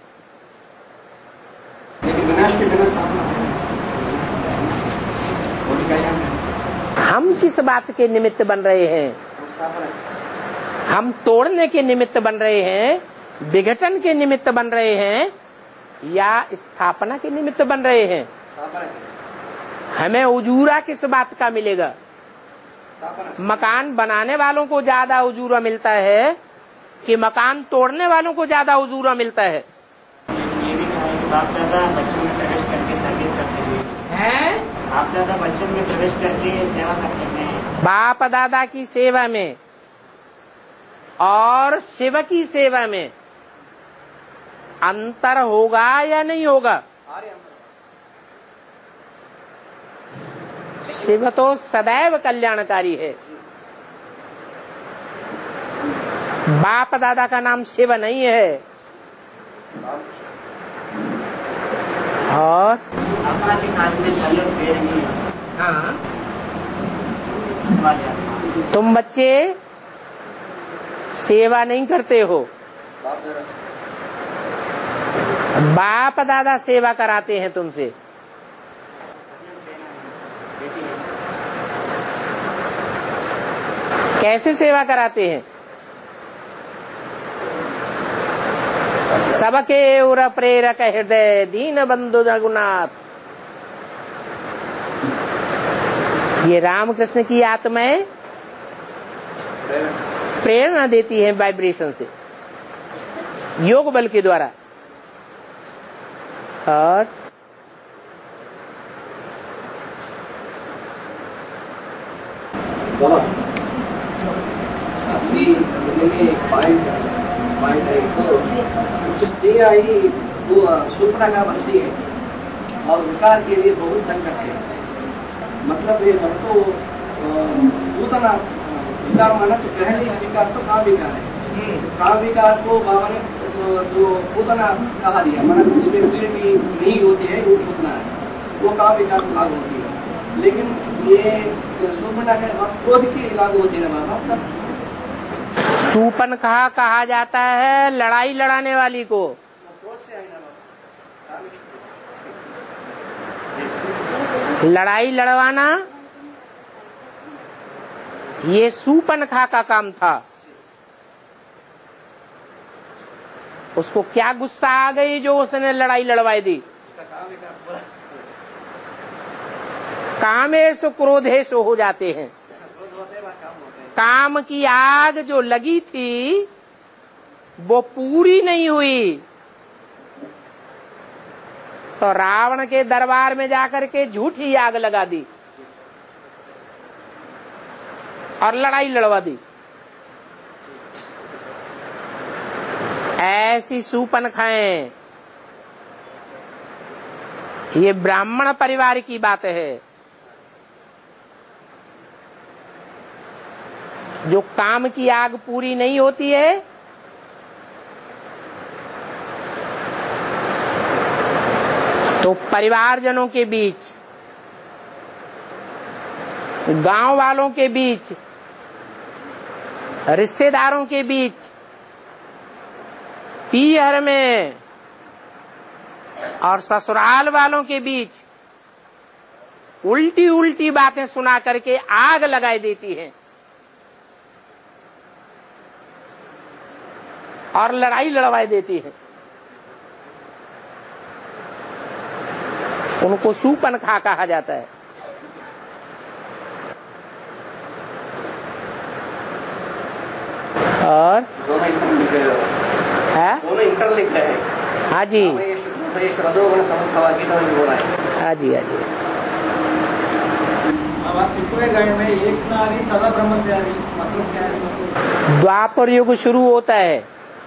हम किस बात के निमित्त बन रहे हैं? हम तोड़ने के निमित्त बन रहे हैं, विघटन के निमित्त बन रहे हैं या स्थापना के निमित्त बन रहे हैं? हमें उजूरा किस बात का मिलेगा? मकान बनाने वालों को ज्यादा उजूरा मिलता है कि मकान तोड़ने वालों को ज्यादा उजूरा मिलता है? ये भी कहा कि बाप दादा बच्चों में प्रवेश करके सर्विस करते हैं। बाप दादा बच्चों में प्रवेश करके सेवा करते हैं। बाप दादा की सेवा में और शिव की सेवा में अंतर होगा या नहीं होगा? शिव तो सदैव कल्याणकारी है। बाप दादा का नाम शिव नहीं है। और आत्मा के कार्य में सहयोग दे रही है। हाँ, वाली आत्मा। तुम बच्चे सेवा नहीं करते हो, बाप दादा सेवा कराते हैं तुमसे। कैसे सेवा कराते हैं? सबके उर प्रेरक हृदय दीन बंधु रघुनाथ। ये रामकृष्ण की आत्माएं प्रेरणा देती है वाइब्रेशन से, योग बल के द्वारा। और पॉइंट है तो कुछ स्त्री आई वो सुपना का बनती है और विकार के लिए बहुत तंग करते हैं। मतलब ये सब तो पूतना विकार माना तो पहले विकार तो काम विकार है। काम विकार को बाबा ने जो पूतना कहा दिया, मतलब जिसमें प्यूरिटी नहीं होती है वो पूतना है, वो काम विकार को लागू होती है। लेकिन ये सुपना के बाद क्रोध की लागू होती है बाबा। मतलब सूपन कहा जाता है लड़ाई लड़ाने वाली को। लड़ाई लड़वाना ये सूपनखा का काम था। उसको क्या गुस्सा आ गई जो उसने लड़ाई लड़वाई दी। कामेश क्रोधेश हो जाते हैं। काम की आग जो लगी थी वो पूरी नहीं हुई तो रावण के दरबार में जाकर के झूठी आग लगा दी और लड़ाई लड़वा दी। ऐसी सूपनखाएं, ये ब्राह्मण परिवार की बात है। जो काम की आग पूरी नहीं होती है तो परिवारजनों के बीच, गांव वालों के बीच, रिश्तेदारों के बीच, पीहर में और ससुराल वालों के बीच उल्टी उल्टी बातें सुना करके आग लगाई देती है और लड़ाई लड़वाई देती है। उनको सूपनखा कहा जाता है। और दोनों इंटरलिंक है। हाँ जी, हाँ जी, हाँ जी। गए में एक नारी सदा ब्रह्म से आ रही, मतलब क्या है? द्वापर युग शुरू होता है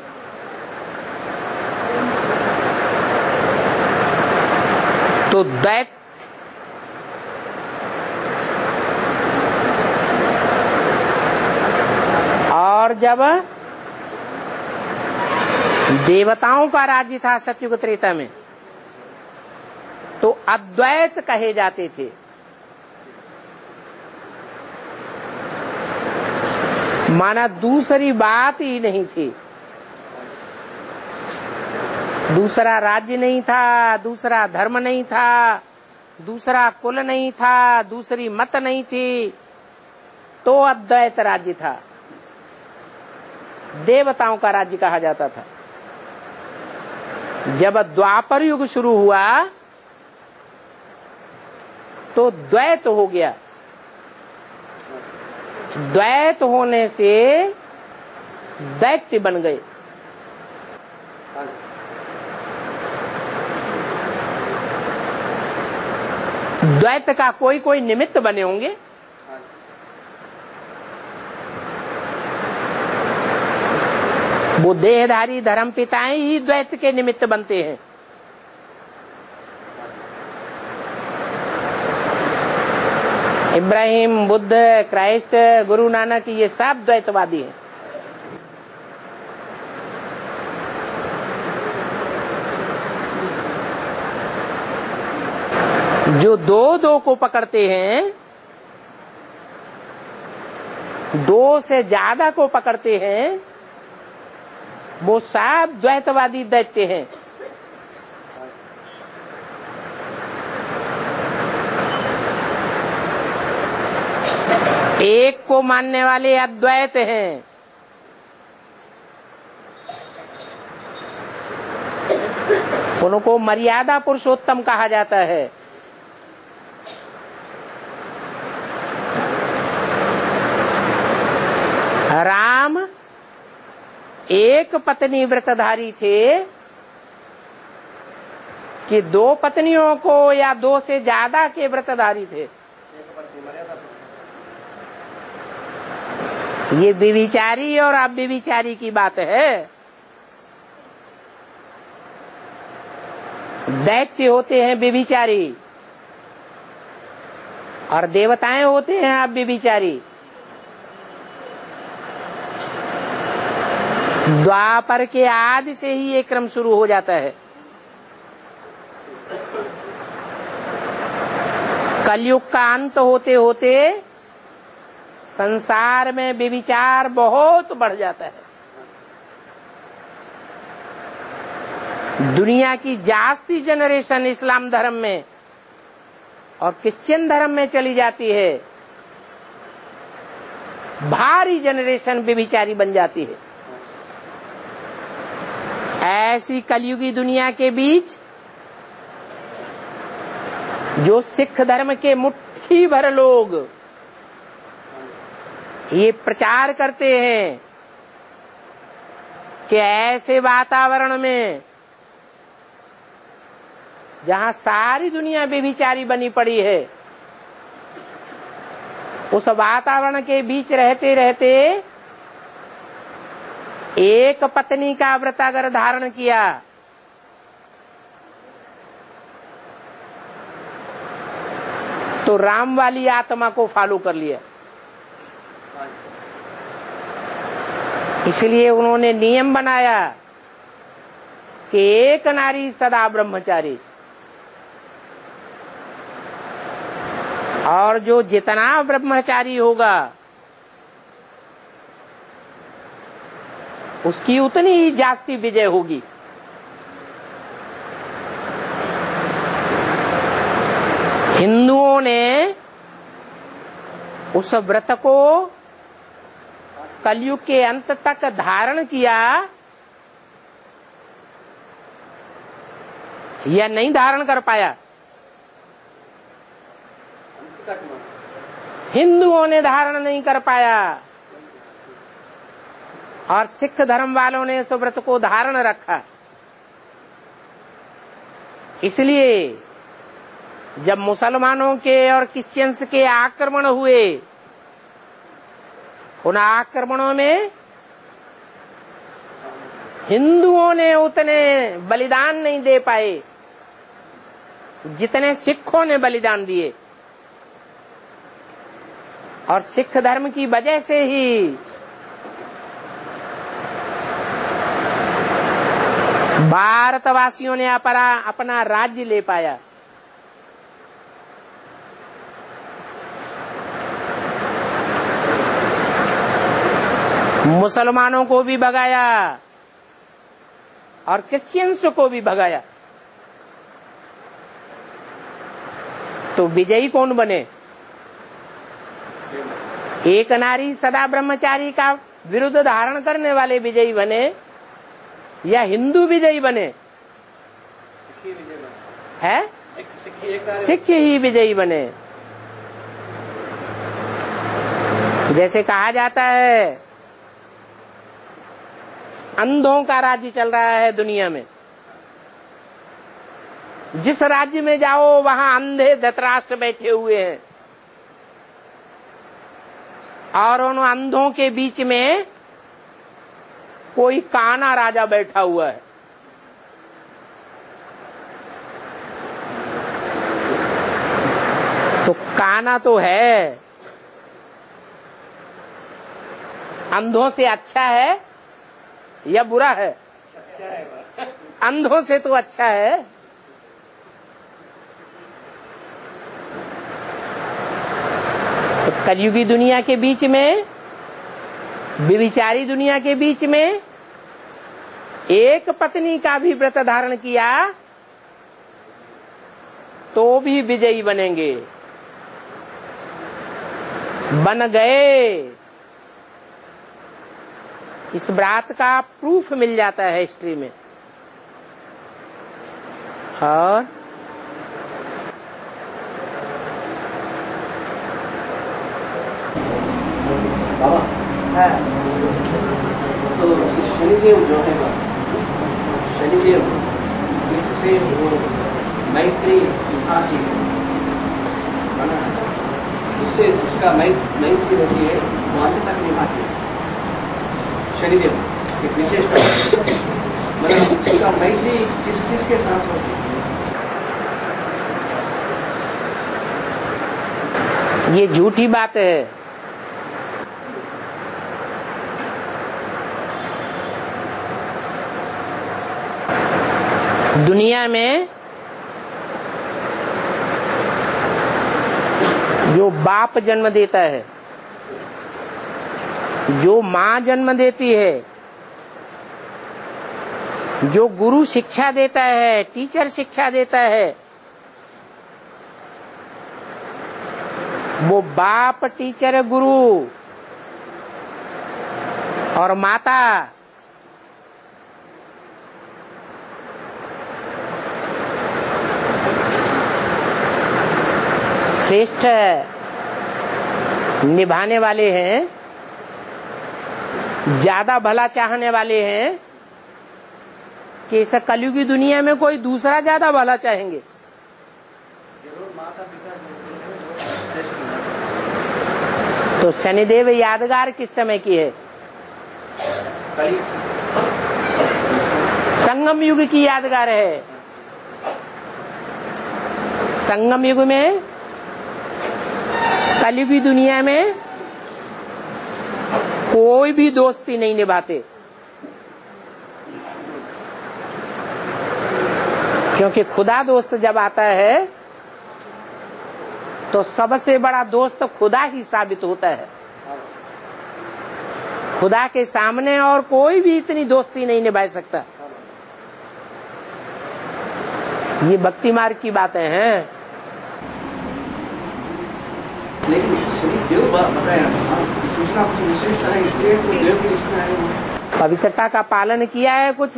तो दैत्य और जब देवताओं का राज्य था सतयुग त्रेता में तो अद्वैत कहे जाते थे। माना दूसरी बात ही नहीं थी, दूसरा राज्य नहीं था, दूसरा धर्म नहीं था, दूसरा कुल नहीं था, दूसरी मत नहीं थी, तो अद्वैत राज्य था, देवताओं का राज्य कहा जाता था। जब द्वापर युग शुरू हुआ तो द्वैत हो गया। द्वैत होने से दैत्य बन गए। द्वैत का कोई कोई निमित्त बने होंगे। वो देहधारी धर्म पिताएं ही द्वैत के निमित्त बनते हैं। इब्राहिम, बुद्ध, क्राइस्ट, गुरु नानक, ये सब द्वैतवादी हैं। जो दो को पकड़ते हैं, दो से ज्यादा को पकड़ते हैं, वो सब द्वैतवादी दैत्य हैं। एक को मानने वाले अद्वैत हैं। उनको मर्यादा पुरुषोत्तम कहा जाता है। राम एक पत्नी व्रतधारी थे कि दो पत्नियों को या दो से ज्यादा के व्रतधारी थे। ये व्यभिचारी और अव्यभिचारी की बात है। दैत्य होते हैं व्यभिचारी और देवताएं होते हैं अव्यभिचारी। द्वापर के आदि से ही ये क्रम शुरू हो जाता है। कलयुग का अंत होते होते संसार में व्यभिचार बहुत बढ़ जाता है। दुनिया की जास्ती जनरेशन इस्लाम धर्म में और क्रिश्चियन धर्म में चली जाती है। भारी जनरेशन व्यभिचारी बन जाती है। ऐसी कलयुगी दुनिया के बीच जो सिख धर्म के मुट्ठी भर लोग ये प्रचार करते हैं कि ऐसे वातावरण में जहां सारी दुनिया व्यभिचारी बनी पड़ी है, उस वातावरण के बीच रहते रहते एक पत्नी का व्रत अगर धारण किया तो राम वाली आत्मा को फॉलो कर लिया। इसलिए उन्होंने नियम बनाया कि एक नारी सदा ब्रह्मचारी, और जो जितना ब्रह्मचारी होगा उसकी उतनी ही जास्ती विजय होगी। हिंदुओं ने उस व्रत को कलयुग के अंत तक धारण किया या नहीं धारण कर पाया? हिंदुओं ने धारण नहीं कर पाया और सिख धर्म वालों ने इस व्रत को धारण रखा। इसलिए जब मुसलमानों के और क्रिश्चियंस के आक्रमण हुए, उन आक्रमणों में हिंदुओं ने उतने बलिदान नहीं दे पाए जितने सिखों ने बलिदान दिए। और सिख धर्म की वजह से ही भारतवासियों ने अपना राज्य ले पाया। मुसलमानों को भी भगाया और क्रिश्चियंस को भी भगाया। तो विजयी कौन बने? एक नारी सदा ब्रह्मचारी का विरुद्ध धारण करने वाले विजयी बने या हिंदू विजयी बने? है सिख ही विजयी बने। जैसे कहा जाता है अंधों का राज्य चल रहा है दुनिया में। जिस राज्य में जाओ वहां अंधे धृतराष्ट्र बैठे हुए हैं और उन अंधों के बीच में कोई काना राजा बैठा हुआ है। तो काना तो है, अंधों से अच्छा है या बुरा है? अंधों से तो अच्छा है। कलयुगी दुनिया के बीच में, व्यभिचारी दुनिया के बीच में एक पत्नी का भी व्रत धारण किया तो भी विजयी बनेंगे, बन गए। इस बात का प्रूफ मिल जाता है हिस्ट्री में। और बाबा है तो शनिदेव जो है, शनिदेव जिससे वो मैत्री विवाह की बना है, इससे जिसका मैत्री होती है वो अंत तक निभाती है। शनिदेव एक विशेषता मतलब उसका मैत्री किसके साथ होती है? ये झूठी बात है। दुनिया में जो बाप जन्म देता है, जो माँ जन्म देती है, जो गुरु शिक्षा देता है, टीचर शिक्षा देता है, वो बाप, टीचर, गुरु और माता श्रेष्ठ निभाने वाले हैं, ज्यादा भला चाहने वाले हैं कि इस कलयुगी दुनिया में कोई दूसरा ज्यादा भला चाहेंगे। तो शनिदेव यादगार किस समय की है? संगम युग की यादगार है। संगम युग में, कलयुगी दुनिया में कोई भी दोस्ती नहीं निभाते, क्योंकि खुदा दोस्त जब आता है तो सबसे बड़ा दोस्त खुदा ही साबित होता है। खुदा के सामने और कोई भी इतनी दोस्ती नहीं निभा सकता। ये भक्ति मार्ग की बातें हैं। लेकिन देव बताया दूसरा कुछ विशेषता है, इसलिए तो देव की लिस्ट में है। पवित्रता का पालन किया है कुछ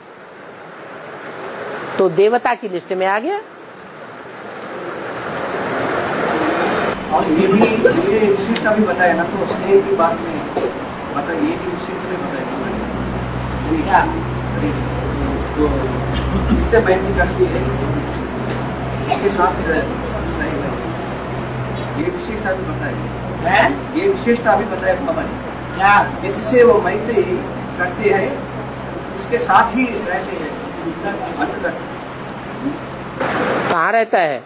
तो देवता की लिस्ट में आ गया। और ये विशेषता भी बताया ना, तो स्नेह की बात नहीं बताइए, ये की विशेषता भी बताया तो इससे मैत्री करती है, इसके साथ ये विशेषता भी बताया, ये विशेषता भी बताया खबर क्या, जिससे वो मैत्री करते हैं उसके साथ ही रहते हैं अंत तक। कहाँ रहता है?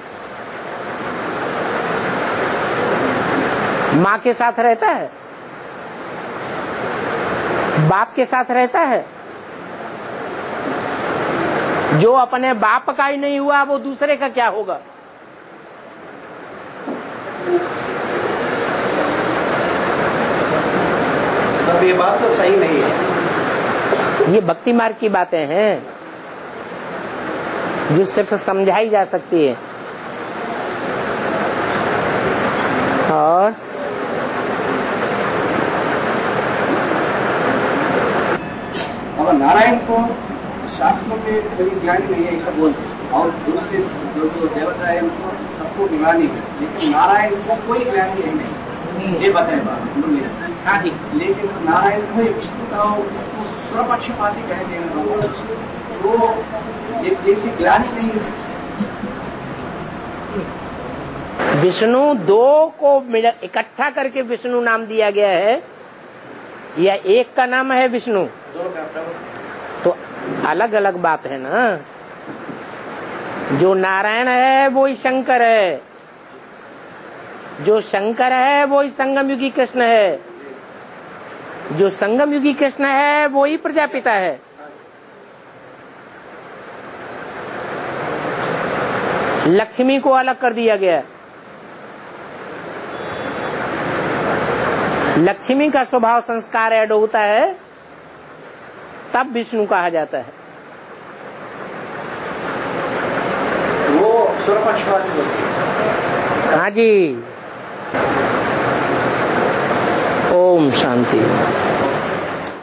माँ के साथ रहता है, बाप के साथ रहता है। जो अपने बाप का ही नहीं हुआ वो दूसरे का क्या होगा? अब ये बात तो सही नहीं है। ये भक्ति मार्ग की बातें हैं जो सिर्फ समझाई जा सकती है। और अब नारायण को शास्त्रों में कोई ज्ञानी नहीं है ऐसा बोलते, और दूसरे जो देवता है उनको सबको ज्ञानी है, लेकिन नारायण को कोई ज्ञानी है नहीं, ये बताए बात। हाँ जी, लेकिन नारायण को विष्णु का स्वपक्षपाती कहते हैं, वो एक ऐसी ज्ञानी नहीं है। विष्णु दो को इकट्ठा करके विष्णु नाम दिया गया है या एक का नाम है विष्णु? तो अलग अलग बात है ना। जो नारायण है वो ही शंकर है, जो शंकर है वो ही संगम युगी कृष्ण है, जो संगम युगी कृष्ण है वो ही प्रजापिता है। लक्ष्मी को अलग कर दिया गया। लक्ष्मी का स्वभाव संस्कार ऐड होता है तब विष्णु कहा जाता है। वो स्वरपक्षपाती होती है। हाँ जी। ओम शांति।